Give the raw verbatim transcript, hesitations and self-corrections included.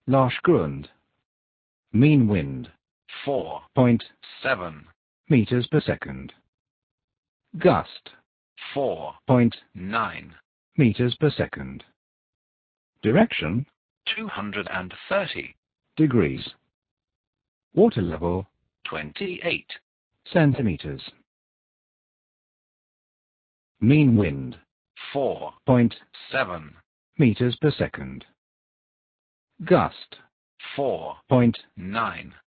Lashgrund. Mean wind, four point seven meters per second. Gust, four point nine meters per second. Direction, two hundred thirty degrees. Water level, twenty-eight centimeters. Mean wind, four point seven meters per second. Gust, four point nine